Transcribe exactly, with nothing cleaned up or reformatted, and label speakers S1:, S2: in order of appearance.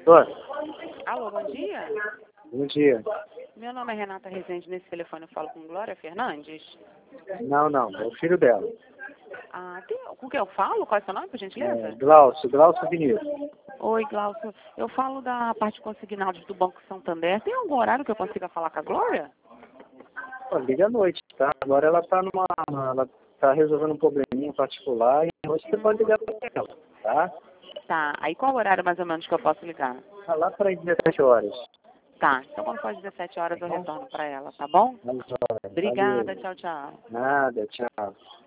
S1: Oi.
S2: Alô, bom dia.
S1: Bom dia.
S2: Meu nome é Renata Rezende. Nesse telefone eu falo com Glória Fernandes.
S1: Não, não, é o filho dela.
S2: Ah, tem, com quem eu falo? Qual é o seu nome, por gentileza?
S1: É, Glaucio, Glaucio Vinícius.
S2: Oi, Glaucio. Eu falo da parte consignados do Banco Santander. Tem algum horário que eu consiga falar com a Glória?
S1: Pô, liga à noite, tá? Agora ela tá numa. Ela tá resolvendo um probleminha particular e à noite você pode ligar pra ela, tá?
S2: Tá. Aí qual horário mais ou menos que eu posso ligar?
S1: Tá lá para as dezessete horas.
S2: Tá. Então quando for às dezessete horas eu retorno pra ela, tá bom?
S1: onze horas.
S2: Obrigada.
S1: Valeu.
S2: Tchau, tchau.
S1: Nada, tchau.